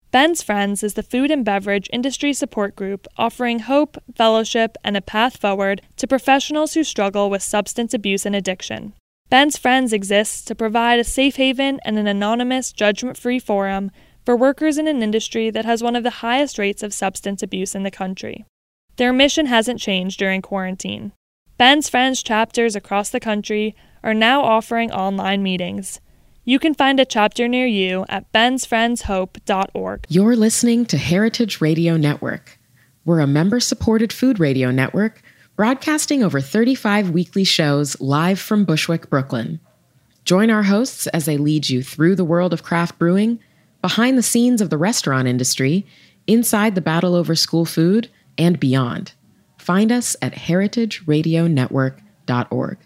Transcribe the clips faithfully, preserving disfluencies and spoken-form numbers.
Ben's Friends is the food and beverage industry support group offering hope, fellowship, and a path forward to professionals who struggle with substance abuse and addiction. Ben's Friends exists to provide a safe haven and an anonymous, judgment-free forum for workers in an industry that has one of the highest rates of substance abuse in the country. Their mission hasn't changed during quarantine. Ben's Friends chapters across the country are now offering online meetings. You can find a chapter near you at bens friends hope dot org. You're listening to Heritage Radio Network. We're a member-supported food radio network broadcasting over thirty-five weekly shows live from Bushwick, Brooklyn. Join our hosts as they lead you through the world of craft brewing, behind the scenes of the restaurant industry, inside the battle over school food, and beyond. Find us at heritage radio network dot org.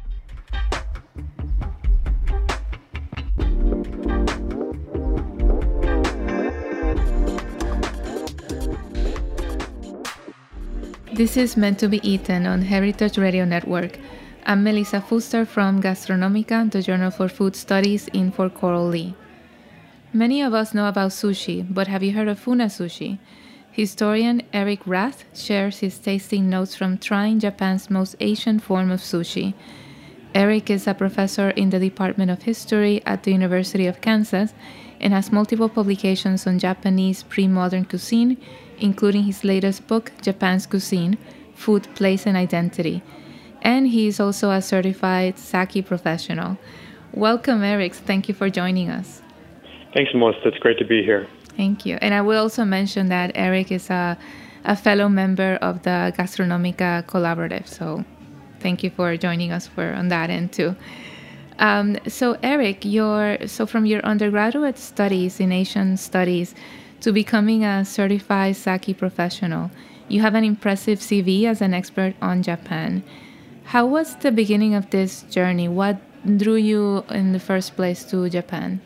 This is Meant to be Eaten on Heritage Radio Network. I'm Melissa Fuster from Gastronomica, the Journal for Food Studies in Fort Coral Lee. Many of us know about sushi, but have you heard of Funa Sushi? Historian Eric Rath shares his tasting notes from trying Japan's most Asian form of sushi. Eric is a professor in the Department of History at the University of Kansas and has multiple publications on Japanese pre-modern cuisine, including his latest book, Japan's Cuisine, Food, Place, and Identity. And he is also a certified sake professional. Welcome, Eric. Thank you for joining us. Thanks, Melissa. It's great to be here. Thank you. And I will also mention that Eric is a, a fellow member of the Gastronomica Collaborative. So thank you for joining us for on that end too. Um, so Eric, your so from your undergraduate studies in Asian studies to becoming a certified sake professional, you have an impressive C V as an expert on Japan. How was the beginning of this journey? What drew you in the first place to Japan?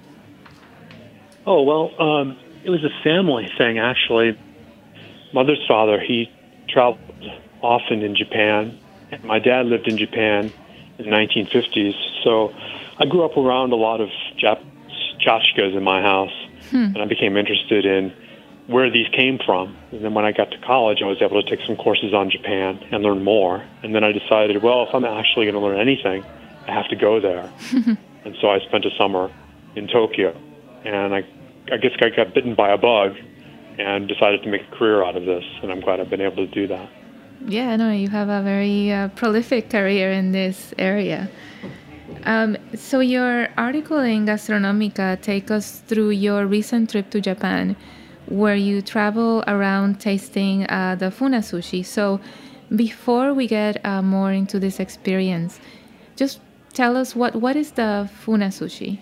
Oh, well, um, it was a family thing, actually. Mother's father, he traveled often in Japan, and my dad lived in Japan in the nineteen fifties, so I grew up around a lot of Japanese tchotchkes in my house, hmm. and I became interested in where these came from. And then when I got to college, I was able to take some courses on Japan and learn more. And then I decided, well, if I'm actually going to learn anything, I have to go there. And so I spent a summer in Tokyo, and I, I guess I got bitten by a bug and decided to make a career out of this, and I'm glad I've been able to do that. Yeah, no, you have a very uh, prolific career in this area. Um, so your article in Gastronomica takes us through your recent trip to Japan, where you travel around tasting uh, the Funa Sushi. So before we get uh, more into this experience, just tell us what, what is the Funa Sushi?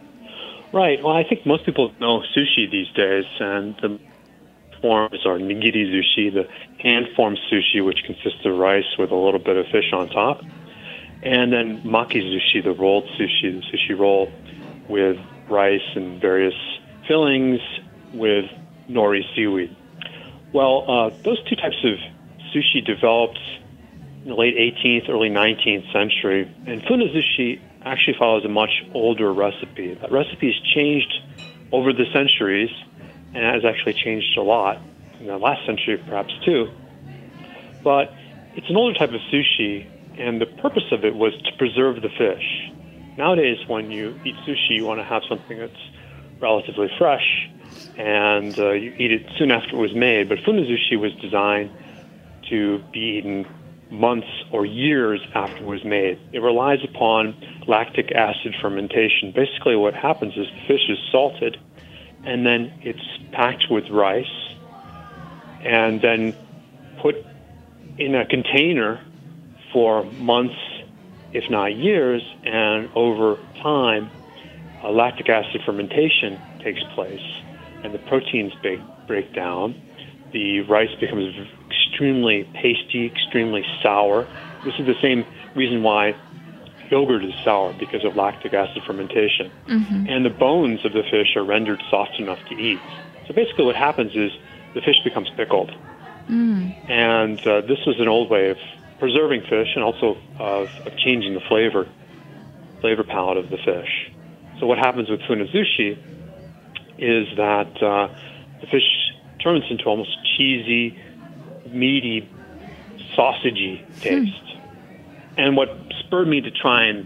Right. Well, I think most people know sushi these days, and the forms are nigiri sushi, the hand-formed sushi, which consists of rice with a little bit of fish on top, and then maki sushi, the rolled sushi, the sushi roll with rice and various fillings with nori seaweed. Well, uh, those two types of sushi developed in the late eighteenth, early nineteenth century, and Funa sushi actually follows a much older recipe. That recipe has changed over the centuries, and has actually changed a lot in the last century, perhaps too. But it's an older type of sushi, and the purpose of it was to preserve the fish. Nowadays, when you eat sushi, you want to have something that's relatively fresh, and uh, you eat it soon after it was made. But Funa sushi was designed to be eaten months or years after it was made. It relies upon lactic acid fermentation. Basically, what happens is the fish is salted, and then it's packed with rice, and then put in a container for months, if not years, and over time, uh, lactic acid fermentation takes place, and the proteins break, break down. The rice becomes extremely pasty, extremely sour. This is the same reason why yogurt is sour, because of lactic acid fermentation. Mm-hmm. And the bones of the fish are rendered soft enough to eat. So basically what happens is the fish becomes pickled. Mm. And uh, this was an old way of preserving fish and also of, of changing the flavor, flavor palette of the fish. So what happens with Funa sushi is that uh, the fish turns into almost cheesy, meaty, sausagey taste. Hmm. And what spurred me to try and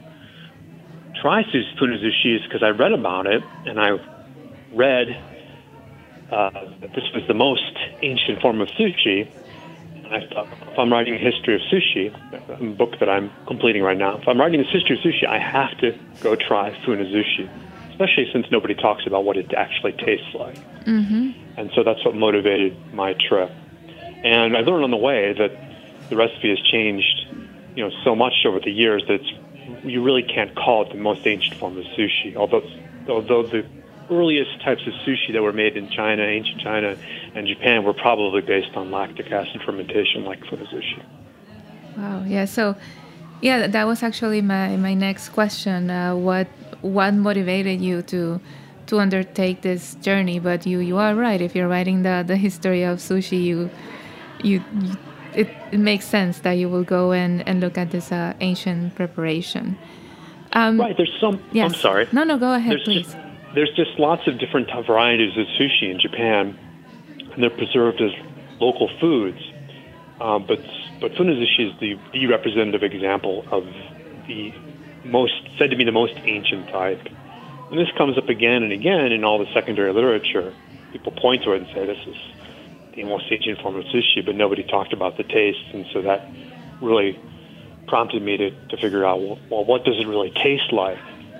try funazushi is because I read about it, and I read uh, that this was the most ancient form of sushi. And I thought, if I'm writing a history of sushi, a book that I'm completing right now, if I'm writing a history of sushi, I have to go try funazushi, especially since nobody talks about what it actually tastes like. Mm-hmm. And so that's what motivated my trip. And I learned on the way that the recipe has changed, you know, so much over the years that it's, you really can't call it the most ancient form of sushi. Although, although the earliest types of sushi that were made in China, ancient China, and Japan were probably based on lactic acid fermentation, like funazushi. Wow. Yeah. So, yeah, that was actually my, my next question. Uh, what what motivated you to to undertake this journey? But you, you are right. If you're writing the, the history of sushi, you you, you it, it makes sense that you will go and, and look at this uh, ancient preparation. Um, right. There's some. Yes. I'm sorry. No, no. Go ahead, there's please. Just, there's just lots of different varieties of sushi in Japan, and they're preserved as local foods. Uh, but but funazushi is the, the representative example of the most said to be the most ancient type. And this comes up again and again in all the secondary literature. People point to it and say this is the most ancient form of sushi, but nobody talked about the taste, and so that really prompted me to, to figure out, well, well, what does it really taste like?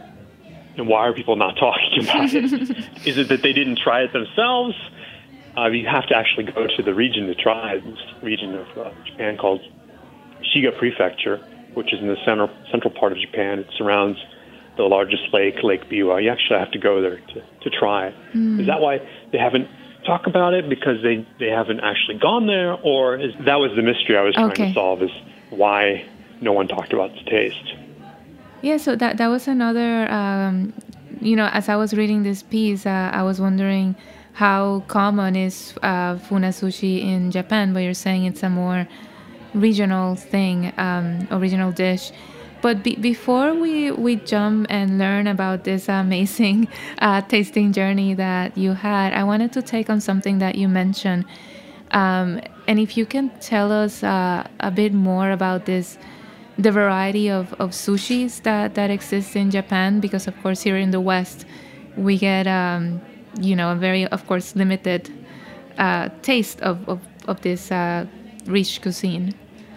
And why are people not talking about it? Is it that they didn't try it themselves? Uh, you have to actually go to the region to try it. This region of uh, Japan called Shiga Prefecture, which is in the center, central part of Japan. It surrounds the largest lake, Lake Biwa. You actually have to go there to, to try it. Mm. Is that why they haven't talked about it? Because they, they haven't actually gone there? Or is that was the mystery I was trying okay. to solve, is why no one talked about the taste? Yeah, so that, that was another, um, you know, as I was reading this piece, uh, I was wondering how common is uh, funazushi in Japan, but you're saying it's a more regional thing, um, original dish. But be- before we, we jump and learn about this amazing uh, tasting journey that you had, I wanted to take on something that you mentioned. Um, and if you can tell us uh, a bit more about this, the variety of, of sushis that, that exists in Japan, because, of course, here in the West, we get, um, you know, a very, of course, limited uh, taste of, of, of this uh, rich cuisine.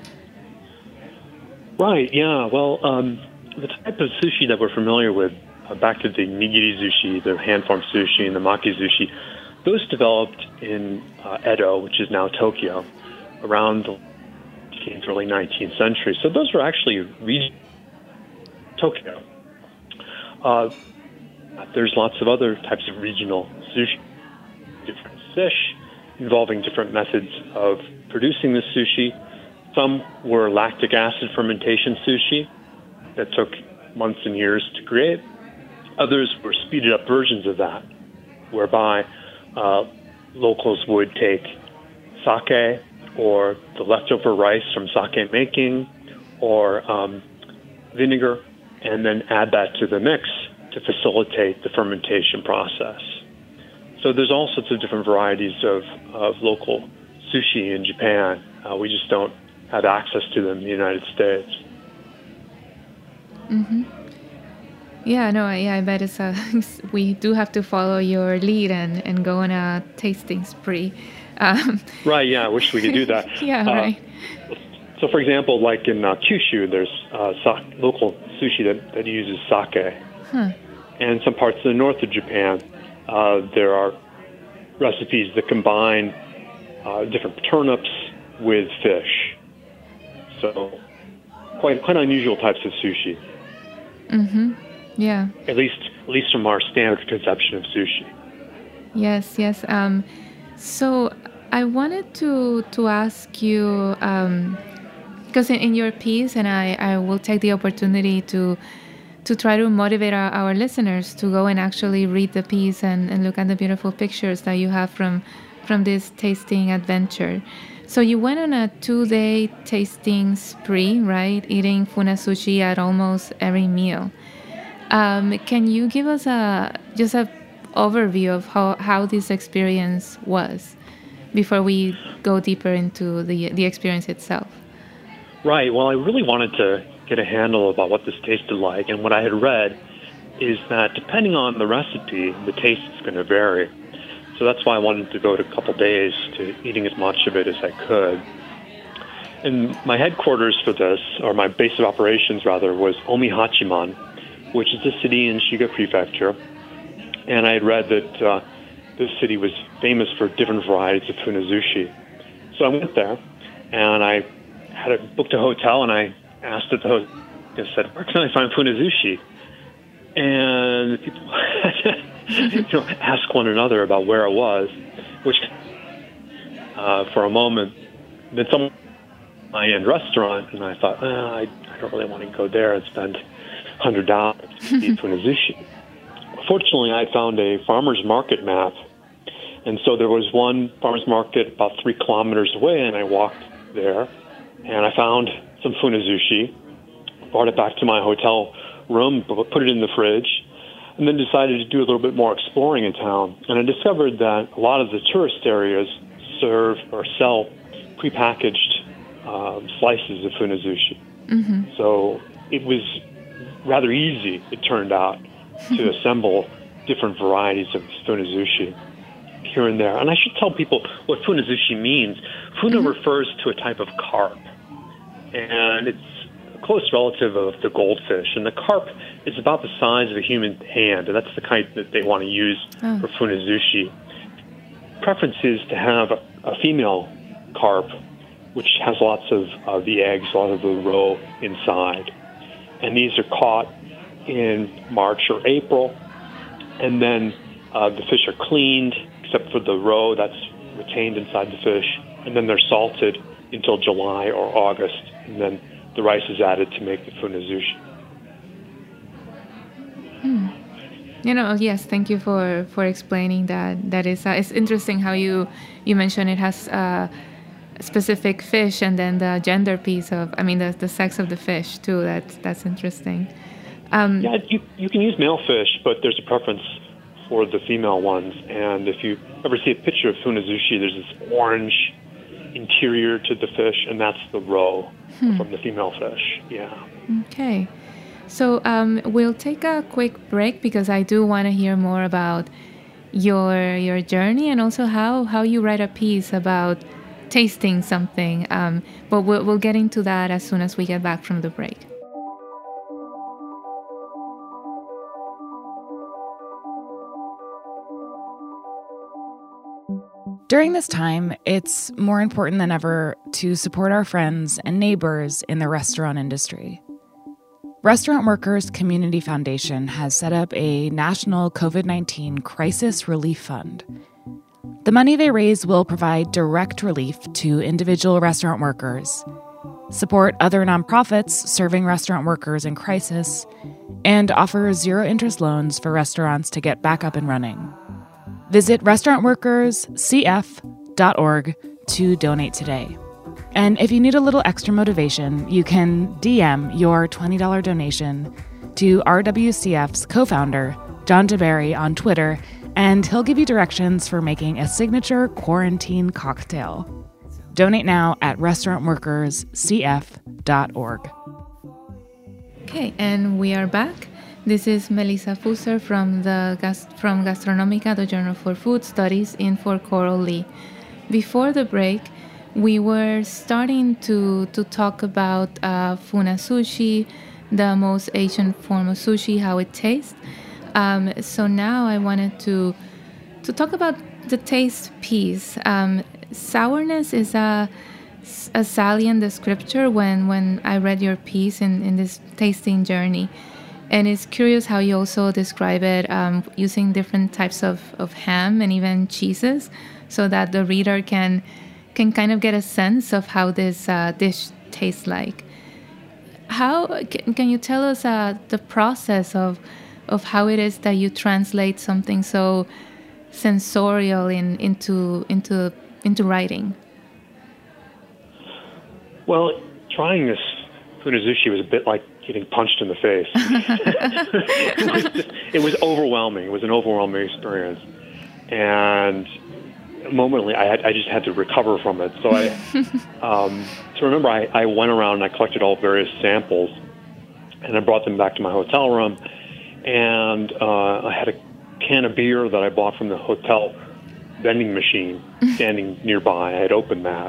Right, yeah. Well, um, the type of sushi that we're familiar with, uh, back to the nigiri sushi, the hand-formed sushi, and the maki sushi, those developed in uh, Edo, which is now Tokyo, around the early nineteenth century. So those were actually regional Tokyo. Uh, there's lots of other types of regional sushi, different fish, involving different methods of producing the sushi. Some were lactic acid fermentation sushi that took months and years to create. Others were speeded up versions of that, whereby uh, locals would take sake or the leftover rice from sake making, or um, vinegar, and then add that to the mix to facilitate the fermentation process. So there's all sorts of different varieties of, of local sushi in Japan. Uh, we just don't have access to them in the United States. Mm-hmm. Yeah, no, yeah, I bet it's a, we do have to follow your lead and, and go on a tasting spree. Um, right, yeah, I wish we could do that. yeah, uh, right. So, for example, like in uh, Kyushu, there's uh, sa- local sushi that, that uses sake. Huh. And some parts of the north of Japan, uh, there are recipes that combine uh, different turnips with fish. So, quite quite unusual types of sushi. Mm-hmm. Yeah. At least, at least from our standard conception of sushi. Yes, yes. Um, so I wanted to to ask you, um, because in, in your piece, and I, I will take the opportunity to to try to motivate our, our listeners to go and actually read the piece and, and look at the beautiful pictures that you have from from this tasting adventure. So you went on a two-day tasting spree, right? Eating funazushi at almost every meal. Um, can you give us a just a overview of how, how this experience was before we go deeper into the the experience itself. Right. Well, I really wanted to get a handle about what this tasted like, and what I had read is that depending on the recipe, the taste is going to vary. So that's why I wanted to go to a couple days to eating as much of it as I could. And my headquarters for this, or my base of operations rather, was Omi Hachiman, which is a city in Shiga Prefecture. And I had read that uh, this city was famous for different varieties of funazushi. So I went there, and I had a, booked a hotel, and I asked at the hotel, I said, where can I find funazushi? And people you know, ask one another about where it was, which uh, for a moment, then someone high-end restaurant, and I thought, oh, I, I don't really want to go there and spend one hundred dollars to eat funazushi. Fortunately, I found a farmer's market map, and so there was one farmer's market about three kilometers away, and I walked there, and I found some funazushi, brought it back to my hotel room, put it in the fridge, and then decided to do a little bit more exploring in town. And I discovered that a lot of the tourist areas serve or sell prepackaged uh, slices of funazushi. Mm-hmm. So it was rather easy, it turned out, to assemble different varieties of funazushi here and there. And I should tell people what funazushi means. Funa mm-hmm. refers to a type of carp, and it's a close relative of the goldfish. And the carp is about the size of a human hand, and that's the kind that they want to use oh. for funazushi. Preference is to have a, a female carp, which has lots of uh, the eggs, a lot of the roe inside. And these are caught in March or April, and then uh, the fish are cleaned, except for the roe that's retained inside the fish, and then they're salted until July or August, and then the rice is added to make the funazushi. Hmm. You know, yes, thank you for, for explaining that. That is, uh, it's interesting how you you mentioned it has uh, specific fish, and then the gender piece of, I mean, the the sex of the fish too. That's that's interesting. Um, yeah, you you can use male fish, but there's a preference for the female ones. And if you ever see a picture of funazushi, there's this orange interior to the fish, and that's the roe hmm. from the female fish. Yeah. Okay. So um, we'll take a quick break because I do want to hear more about your your journey, and also how, how you write a piece about tasting something. Um, but we'll, we'll get into that as soon as we get back from the break. During this time, it's more important than ever to support our friends and neighbors in the restaurant industry. Restaurant Workers Community Foundation has set up a national COVID nineteen crisis relief fund. The money they raise will provide direct relief to individual restaurant workers, support other nonprofits serving restaurant workers in crisis, and offer zero-interest loans for restaurants to get back up and running. Visit restaurant workers c f dot org to donate today. And if you need a little extra motivation, you can D M your twenty dollars donation to R W C F's co-founder, John DeBerry, on Twitter, and he'll give you directions for making a signature quarantine cocktail. Donate now at restaurant workers c f dot org. Okay, and we are back. This is Melissa Fuster from the Gast- from Gastronomica, the Journal for Food Studies in Fort Coral Lee. Before the break, we were starting to, to talk about uh, funazushi, the most ancient form of sushi, how it tastes. Um, so now I wanted to to talk about the taste piece. Um, sourness is a, a salient descriptor when, when I read your piece in, in this tasting journey. And it's curious how you also describe it um, using different types of, of ham and even cheeses, so that the reader can can kind of get a sense of how this uh, dish tastes like. How can, can you tell us uh, the process of of how it is that you translate something so sensorial in, into into into writing? Well, trying this Funazushi was a bit like getting punched in the face. it, was just, it was overwhelming. It was an overwhelming experience. And momently, I had I just had to recover from it. So I, um, so remember, I, I went around and I collected all various samples, and I brought them back to my hotel room, and uh, I had a can of beer that I bought from the hotel vending machine standing nearby. I had opened that,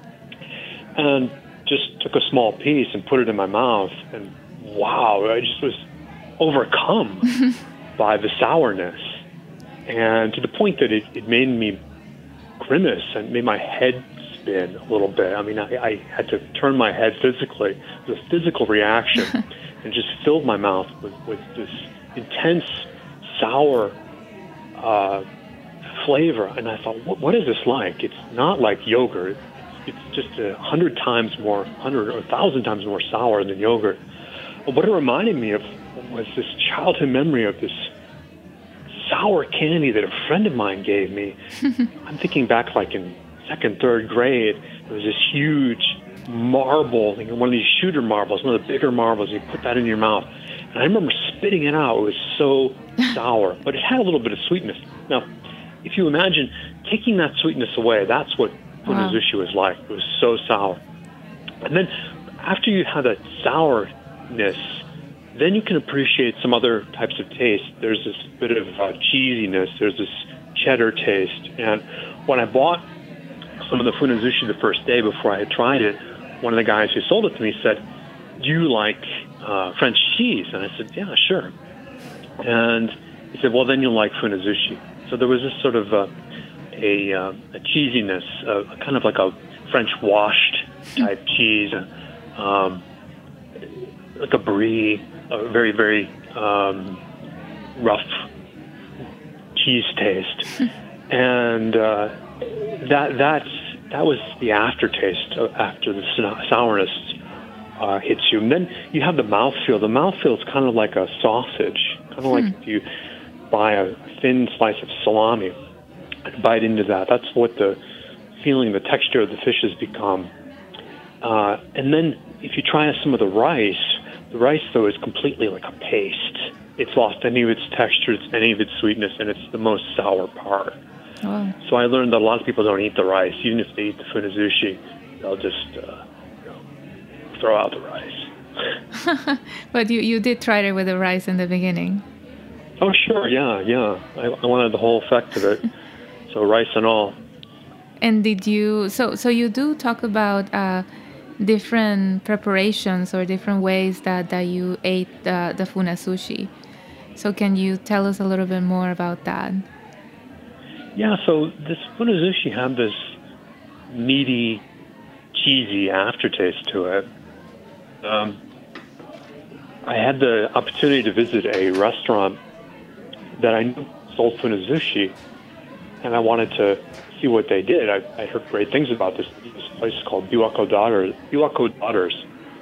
and just took a small piece and put it in my mouth, and wow, I just was overcome by the sourness, and to the point that it, it made me grimace and made my head spin a little bit. I mean, I, I had to turn my head physically. It was a physical reaction, and just filled my mouth with, with this intense, sour uh, flavor. And I thought, what, what is this like? It's not like yogurt. It's, it's just a hundred times more, hundred or a thousand times more sour than yogurt. But what it reminded me of was this childhood memory of this sour candy that a friend of mine gave me. I'm thinking back like in second, third grade. It was this huge marble, like one of these shooter marbles, one of the bigger marbles. You put that in your mouth. And I remember spitting it out. It was so sour, but it had a little bit of sweetness. Now, if you imagine taking that sweetness away, that's what Funazushi wow. was like. It was so sour. And then after you have that sourness, then you can appreciate some other types of taste. There's this bit of uh, cheesiness. There's this cheddar taste. And when I bought some of the Funazushi the first day before I had tried it, one of the guys who sold it to me said, "Do you like uh, French cheese?" And I said, "Yeah, sure." And he said, "Well, then you'll like Funazushi." So there was this sort of uh, a, uh, a cheesiness, uh, kind of like a French washed type cheese, um, like a brie, a very, very um, rough cheese taste. And uh, that that's, that was the aftertaste after the sourness uh, hits you. And then you have the mouthfeel. The mouthfeel is kind of like a sausage, kind of hmm. like if you buy a thin slice of salami and bite into that. That's what the feeling, the texture of the fish has become. Uh, and then if you try some of the rice, the rice, though, is completely like a paste. It's lost any of its texture, it's any of its sweetness, and it's the most sour part. Oh. So I learned that a lot of people don't eat the rice. Even if they eat the Funazushi, they'll just uh, you know, throw out the rice. But you, you did try it with the rice in the beginning. Oh, sure, yeah, yeah. I, I wanted the whole effect of it, so rice and all. And did you, so, so you do talk about uh, different preparations or different ways that, that you ate the, the Funazushi. So can you tell us a little bit more about that? Yeah, so this Funazushi had this meaty, cheesy aftertaste to it. Um, I had the opportunity to visit a restaurant that I knew sold Funazushi, and I wanted to see what they did. I, I heard great things about this, this place called Biwako Daughters. Biwako Daughters.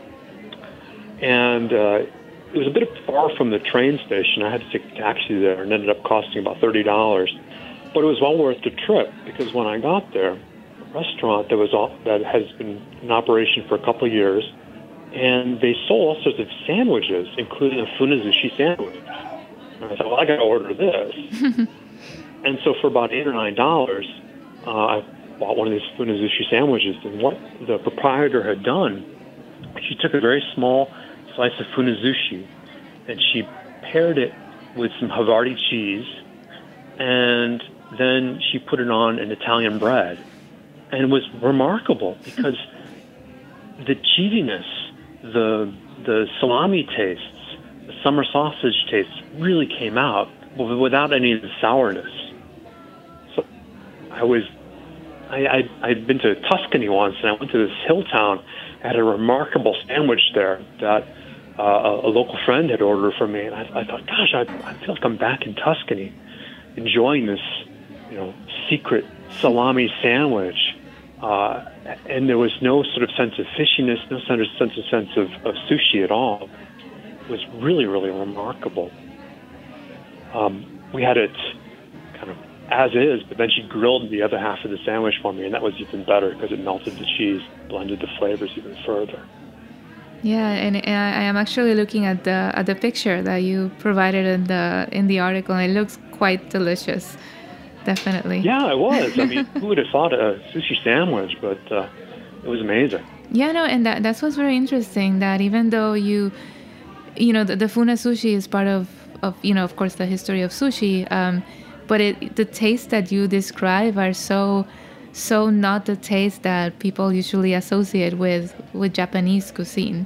And uh, it was a bit far from the train station. I had to take a taxi there, and ended up costing about thirty dollars. But it was well worth the trip, because when I got there, a restaurant that was all, that has been in operation for a couple of years, and they sold all sorts of sandwiches, including a Funazushi sandwich. And I thought, well, I got to order this. And so for about eight or nine dollars, uh, I bought one of these Funazushi sandwiches. And what the proprietor had done, she took a very small slice of Funazushi, and she paired it with some Havarti cheese, and then she put it on an Italian bread. And it was remarkable, because the cheesiness, the the salami tastes, the summer sausage tastes really came out without any of the sourness. So I was, I, I, I'd been to Tuscany once, and I went to this hill town. I had a remarkable sandwich there that uh, a, a local friend had ordered for me. And I, I thought, gosh, I, I feel like I'm back in Tuscany, enjoying this, you know, secret salami sandwich. Uh, and there was no sort of sense of fishiness, no sense of sense of, sense of, of sushi at all. It was really, really remarkable. Um, we had it kind of as is, but then she grilled the other half of the sandwich for me, and that was even better because it melted the cheese, blended the flavors even further. Yeah, and I am actually looking at the at the picture that you provided in the in the article, and it looks quite delicious. Definitely. Yeah, it was. I mean, who would have thought a sushi sandwich? But uh, it was amazing. Yeah, no, and that that's what's very interesting. That even though you, you know, the, the Funa sushi is part of of you know, of course, the history of sushi, um, but it the tastes that you describe are so. So not the taste that people usually associate with, with Japanese cuisine.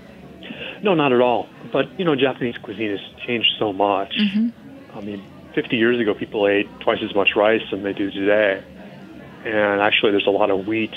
No, not at all. But, you know, Japanese cuisine has changed so much. Mm-hmm. I mean, fifty years ago, people ate twice as much rice than they do today. And actually, there's a lot of wheat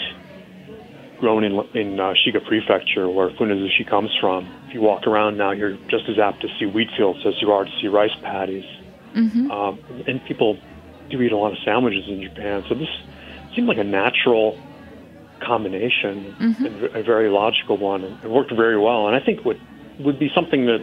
grown in, in uh, Shiga Prefecture, where Funazushi comes from. If you walk around now, you're just as apt to see wheat fields as you are to see rice paddies. Mm-hmm. Um, and people do eat a lot of sandwiches in Japan. So this seemed like a natural combination, mm-hmm. and a very logical one, and it worked very well. And I think would would be something that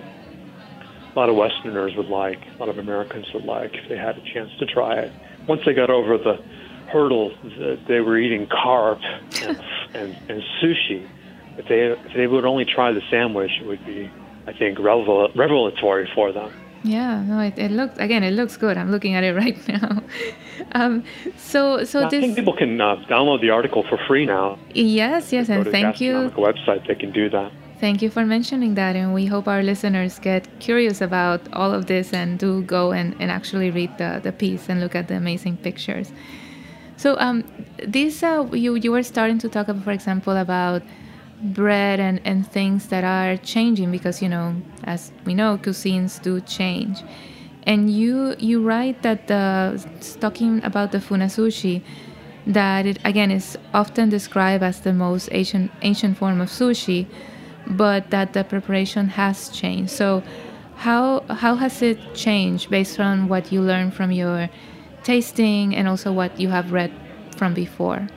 a lot of Westerners would like, a lot of Americans would like, if they had a chance to try it. Once they got over the hurdle that they were eating carp and, and, and sushi, if they if they would only try the sandwich, it would be, I think, revel- revelatory for them. Yeah, no, it, it looks, again, it looks good. I'm looking at it right now. um, so, so yeah, this... I think people can uh, download the article for free now. Yes, yes, and thank you. Go to the website, they can do that. Thank you for mentioning that, and we hope our listeners get curious about all of this and do go and, and actually read the, the piece and look at the amazing pictures. So um, this, uh, you, you were starting to talk, about, for example, about bread and, and things that are changing because, you know, as we know, cuisines do change. And you you write that the, talking about the Funasushi, that it, again, is often described as the most ancient, ancient form of sushi, but that the preparation has changed. So how how has it changed based on what you learned from your tasting and also what you have read from before?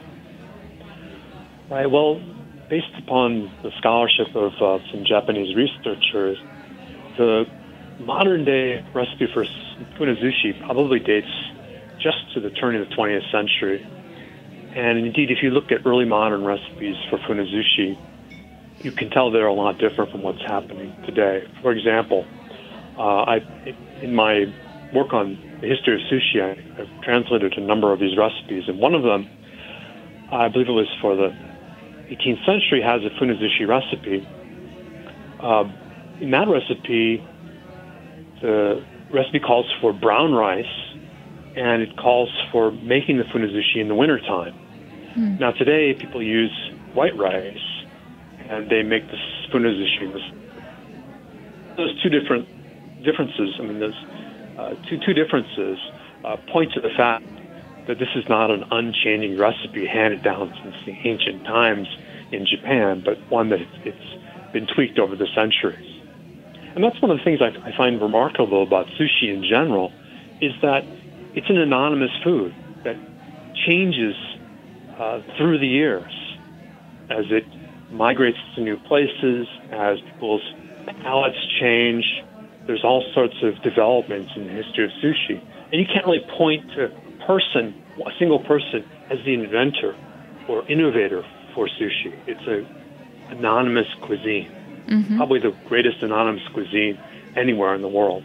Right, well, based upon the scholarship of uh, some Japanese researchers, the modern-day recipe for Funazushi probably dates just to the turn of the twentieth century. And indeed, if you look at early modern recipes for Funazushi, you can tell they're a lot different from what's happening today. For example, uh, I, in my work on the history of sushi, I, I've translated a number of these recipes, and one of them, I believe it was for the eighteenth century, has a Funazushi recipe. Uh, in that recipe, the recipe calls for brown rice, and it calls for making the Funazushi in the wintertime. Hmm. Now today, people use white rice, and they make the Funazushi. Those two different differences, I mean, those uh, two, two differences uh, point to the fact that this is not an unchanging recipe handed down since the ancient times in Japan, but one that it's been tweaked over the centuries. And that's one of the things I, I find remarkable about sushi in general, is that it's an anonymous food that changes uh, through the years as it migrates to new places, as people's palates change. There's all sorts of developments in the history of sushi. And you can't really point to a person, a single person, as the inventor or innovator for sushi. It's an anonymous cuisine, mm-hmm. probably the greatest anonymous cuisine anywhere in the world.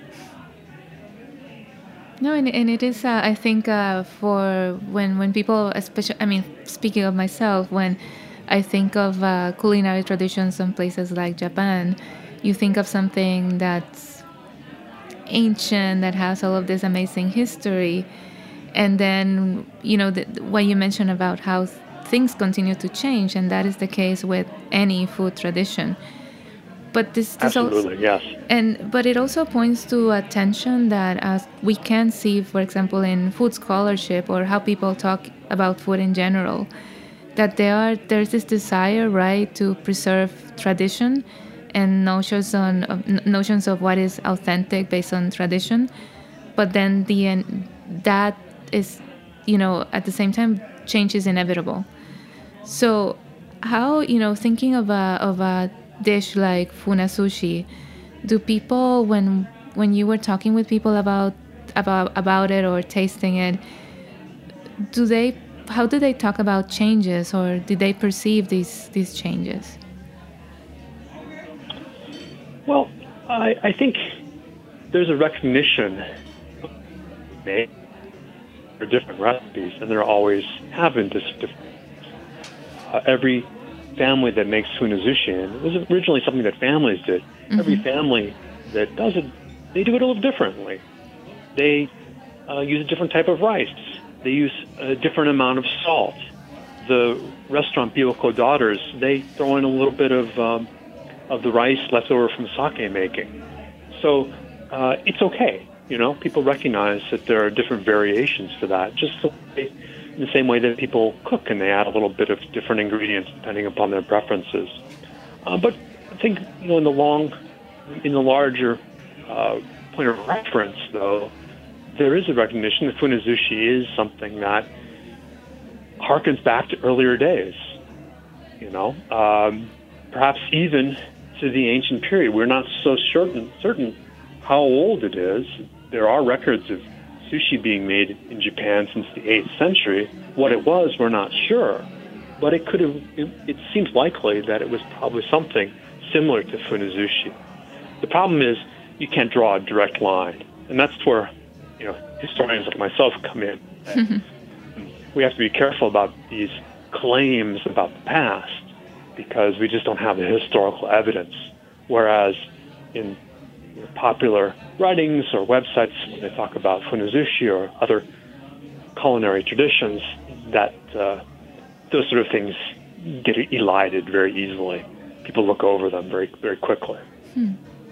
No, and, and it is, uh, I think, uh, for when, when people, especially, I mean, speaking of myself, when I think of uh, culinary traditions in places like Japan, you think of something that's ancient, that has all of this amazing history. And then, you know, the, what you mentioned about how things continue to change, and that is the case with any food tradition. But this, this absolutely, also, yes. And but it also points to a tension that uh, we can see, for example, in food scholarship or how people talk about food in general, that there are there's this desire, right, to preserve tradition and notions on uh, notions of what is authentic based on tradition, but then the uh, that is, you know, at the same time, change is inevitable. So, how, you know, thinking of a of a dish like Funasushi, do people, when when you were talking with people about about about it or tasting it, do they how do they talk about changes, or did they perceive these these changes? Well, I, I think there's a recognition made for different recipes, and there always have been this different. Uh, every family that makes funazushi, and it was originally something that families did. Mm-hmm. Every family that does it, they do it a little differently. They uh, use a different type of rice. They use a different amount of salt. The restaurant Bioko Daughters, they throw in a little bit of um, of the rice left over from sake making. So uh, it's okay. You know, people recognize that there are different variations for that, just so they, in the same way that people cook and they add a little bit of different ingredients depending upon their preferences. Uh, but I think, you know, in the long, in the larger uh, point of reference, though, there is a recognition that funazushi is something that harkens back to earlier days. You know, um, perhaps even to the ancient period. We're not so certain certain how old it is. There are records of sushi being made in Japan since the eighth century. What it was, we're not sure. But it could have, it, it seems likely that it was probably something similar to funazushi. The problem is you can't draw a direct line. And that's where, you know, historians like myself come in. We have to be careful about these claims about the past because we just don't have the historical evidence. Whereas in you know, popular writings or websites, when they talk about funazushi or other culinary traditions, that uh, those sort of things get elided very easily. People look over them very, very quickly. Hmm.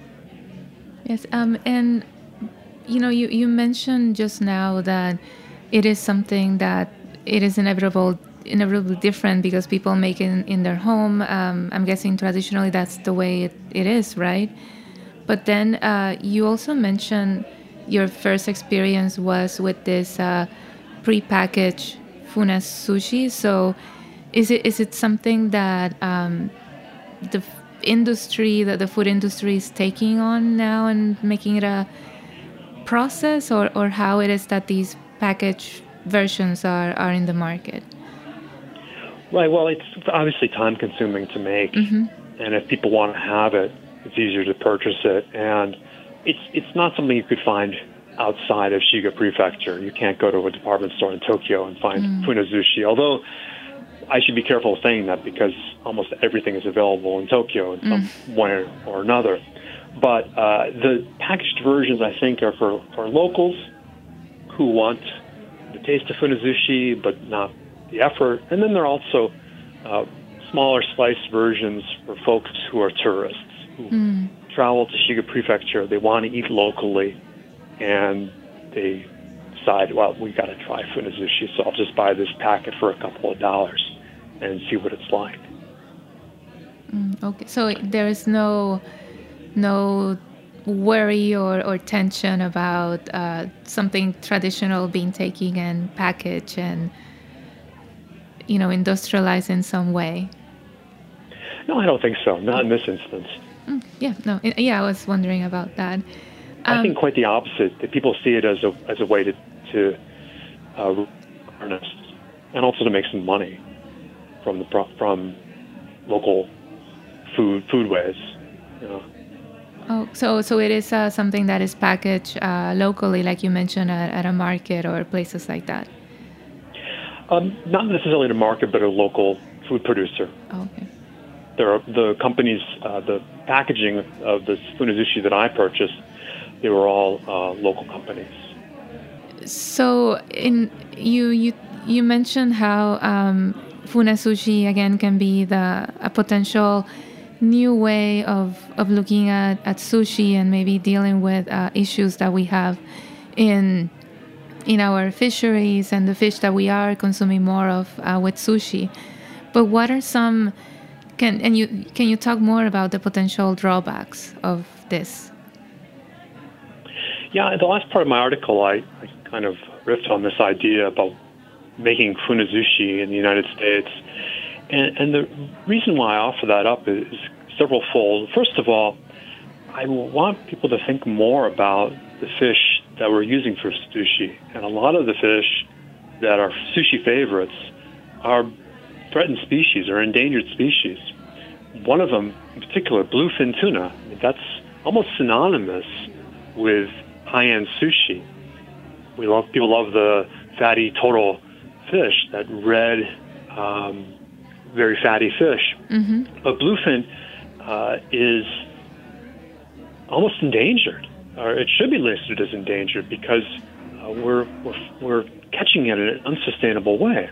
Yes, um, and you know, you, you mentioned just now that it is something that it is inevitable, inevitably different because people make it in, in their home. Um, I'm guessing traditionally that's the way it, it is, right? But then uh, you also mentioned your first experience was with this uh, pre-packaged funazushi. So is it is it something that um, the industry, that the food industry is taking on now and making it a process, or, or how it is that these packaged versions are, are in the market? Right, well, it's obviously time-consuming to make, mm-hmm. and if people want to have it, it's easier to purchase it, and it's it's not something you could find outside of Shiga Prefecture. You can't go to a department store in Tokyo and find mm. funazushi, although I should be careful saying that because almost everything is available in Tokyo in some mm. way or another. But uh, the packaged versions, I think, are for, for locals who want the taste of funazushi but not the effort. And then there are also uh, smaller sliced versions for folks who are tourists who mm. travel to Shiga Prefecture. They want to eat locally, and they decide, well, we got to try funazushi, so I'll just buy this packet for a couple of dollars and see what it's like. Mm, okay, so there is no no worry or, or tension about uh, something traditional being taken and packaged and, you know, industrialized in some way? No, I don't think so. Not in this instance. Mm, yeah, no, yeah, I was wondering about that. Um, I think quite the opposite. That people see it as a as a way to to uh, earnest and also to make some money from the from local food foodways. You know. Oh, so so it is uh, something that is packaged uh, locally, like you mentioned, at, at a market or places like that. Um, not necessarily at a market, but a local food producer. Oh, okay. There are the companies, uh, the packaging of the funazushi that I purchased, they were all uh, local companies. So, in you you you mentioned how um, funazushi again can be the a potential new way of, of looking at, at sushi and maybe dealing with uh, issues that we have in in our fisheries and the fish that we are consuming more of uh, with sushi. But what are some can and you can you talk more about the potential drawbacks of this? Yeah, in the last part of my article, I, I kind of riffed on this idea about making funazushi in the United States. And, and the reason why I offer that up is several-fold. First of all, I want people to think more about the fish that we're using for sushi. And a lot of the fish that are sushi favorites are threatened species or endangered species. One of them, in particular, bluefin tuna, that's almost synonymous with high-end sushi. We love people love the fatty total fish, that red, um, very fatty fish. Mm-hmm. But bluefin uh, is almost endangered, or it should be listed as endangered, because uh, we're, we're we're catching it in an unsustainable way.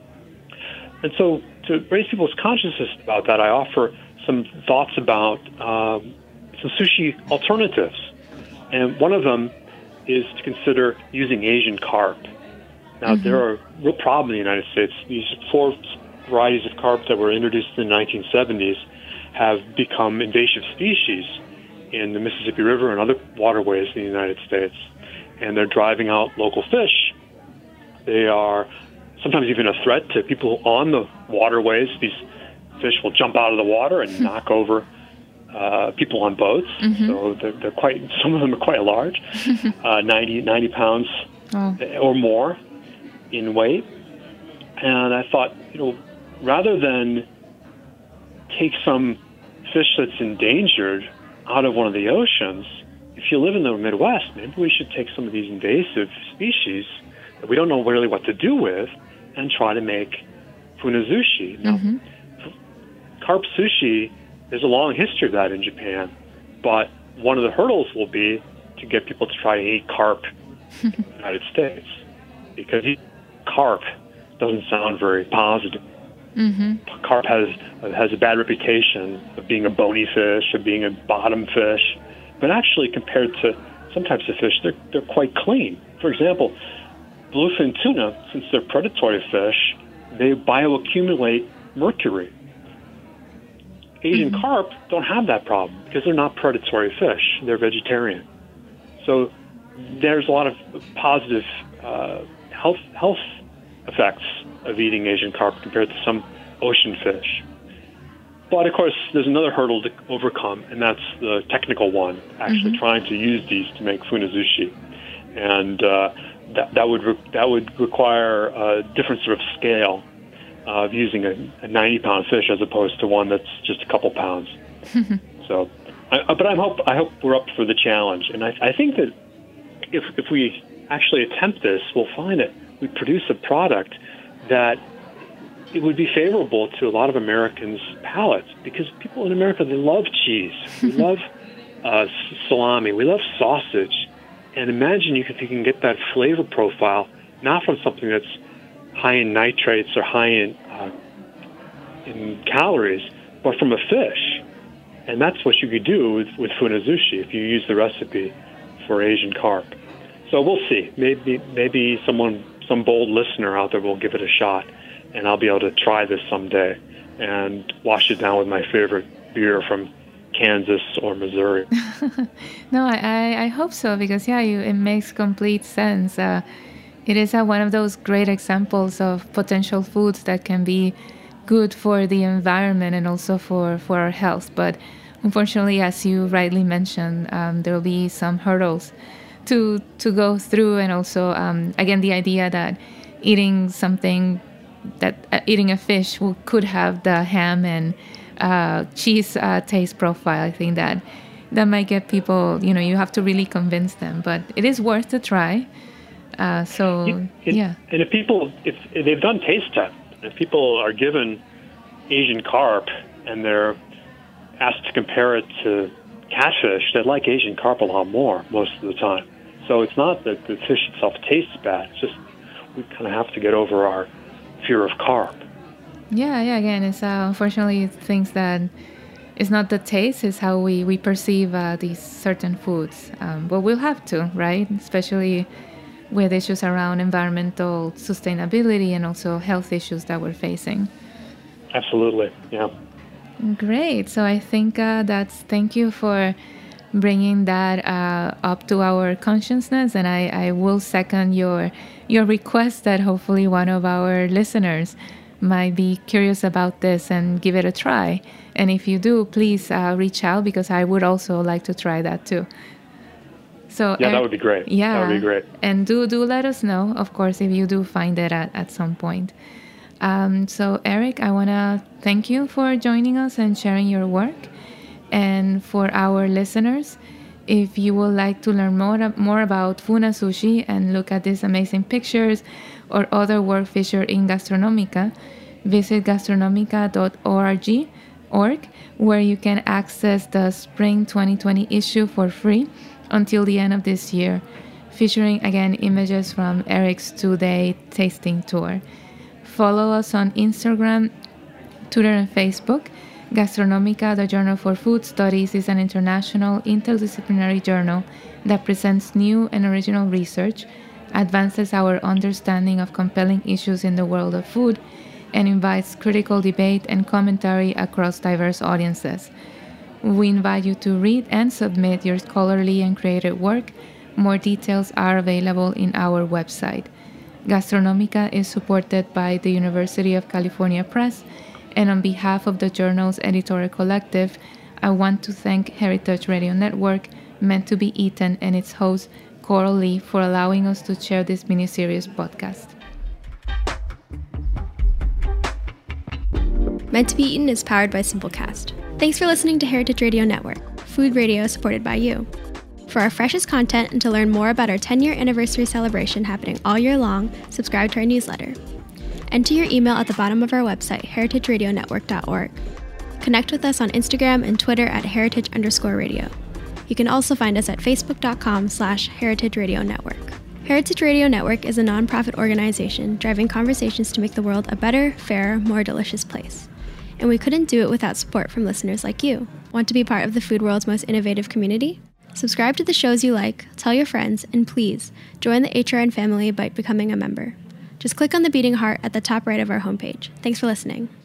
And so, to raise people's consciousness about that, I offer some thoughts about um, some sushi alternatives. And one of them is to consider using Asian carp. Now, Mm-hmm. there are a real problem in the United States. These four varieties of carp that were introduced in the nineteen seventies have become invasive species in the Mississippi River and other waterways in the United States. And they're driving out local fish. They are sometimes even a threat to people on the waterways. These fish will jump out of the water and knock over uh, people on boats. Mm-hmm. So they're, they're quite, some of them are quite large, uh, ninety, ninety pounds Oh. or more in weight. And I thought, you know, rather than take some fish that's endangered out of one of the oceans, if you live in the Midwest, maybe we should take some of these invasive species that we don't know really what to do with and try to make funazushi. Now, Mm-hmm. carp sushi, there's a long history of that in Japan, but one of the hurdles will be to get people to try to eat carp in the United States, because carp doesn't sound very positive. Mm-hmm. Carp has has a bad reputation of being a bony fish, of being a bottom fish, but actually compared to some types of fish, they're they're quite clean. For example, bluefin tuna, since they're predatory fish, they bioaccumulate mercury. Asian Mm-hmm. carp don't have that problem because they're not predatory fish. They're vegetarian. So there's a lot of positive uh, health health effects of eating Asian carp compared to some ocean fish. But of course, there's another hurdle to overcome, and that's the technical one, actually Mm-hmm. trying to use these to make funazushi. And uh, that, that would re- that would require a different sort of scale of using a, a ninety pound fish as opposed to one that's just a couple pounds. So, I, but I hope I hope we're up for the challenge, and I, I think that if if we actually attempt this, we'll find that we produce a product that it would be favorable to a lot of Americans' palates, because people in America, they love cheese, we love uh, salami, we love sausage, and imagine you can, if you can get that flavor profile not from something that's high in nitrates or high in uh, in calories, but from a fish. And that's what you could do with, with funazushi if you use the recipe for Asian carp. So we'll see. Maybe maybe someone, some bold listener out there will give it a shot, and I'll be able to try this someday and wash it down with my favorite beer from Kansas or Missouri. No, I, I hope so, because, yeah, you, it makes complete sense. Uh, it is uh, one of those great examples of potential foods that can be good for the environment and also for, for our health. But unfortunately, as you rightly mentioned, um, there will be some hurdles to to go through. And also, um, again, the idea that eating something, that uh, eating a fish will, could have the ham and uh, cheese uh, taste profile. I think that that might get people, you know, you have to really convince them. But it is worth the try. Uh, so, And, yeah. And if people, if, if they've done taste tests, if people are given Asian carp and they're asked to compare it to catfish, they like Asian carp a lot more most of the time. So it's not that the fish itself tastes bad. It's just we kind of have to get over our fear of carp. Yeah, yeah. Again, it's uh, unfortunately things that it's not the taste; it's how we we perceive uh, these certain foods. Um, but we'll have to, right? Especially with issues around environmental sustainability and also health issues that we're facing. Absolutely, yeah. Great. So I think uh, that's, thank you for bringing that uh, up to our consciousness. And I, I will second your your request that hopefully one of our listeners might be curious about this and give it a try. And if you do, please uh, reach out, because I would also like to try that too. So Yeah, uh, that would be great. Yeah, That would be great. And do do let us know, of course, if you do find it at, at some point. Um, so Eric, I want to thank you for joining us and sharing your work. And for our listeners, if you would like to learn more, more about Funa Sushi and look at these amazing pictures or other work featured in Gastronomica, visit gastronomica dot org, org, where you can access the spring twenty twenty issue for free until the end of this year, featuring again images from Eric's two-day tasting tour. Follow us on Instagram, Twitter, and Facebook. Gastronomica, the Journal for Food Studies, is an international interdisciplinary journal that presents new and original research, advances our understanding of compelling issues in the world of food, and invites critical debate and commentary across diverse audiences. We invite you to read and submit your scholarly and creative work. More details are available in our website. Gastronomica is supported by the University of California Press, and on behalf of the journal's editorial collective, I want to thank Heritage Radio Network, Meant to Be Eaten, and its host, Coral Lee, for allowing us to share this mini-series podcast. Meant to Be Eaten is powered by Simplecast. Thanks for listening to Heritage Radio Network, food radio supported by you. For our freshest content and to learn more about our ten-year anniversary celebration happening all year long, subscribe to our newsletter. Enter your email at the bottom of our website, heritage radio network dot org. Connect with us on Instagram and Twitter at heritage underscore radio. You can also find us at facebook.com slash heritage radio network. Heritage Radio Network is a nonprofit organization driving conversations to make the world a better, fairer, more delicious place. And we couldn't do it without support from listeners like you. Want to be part of the food world's most innovative community? Subscribe to the shows you like, tell your friends, and please join the H R N family by becoming a member. Just click on the beating heart at the top right of our homepage. Thanks for listening.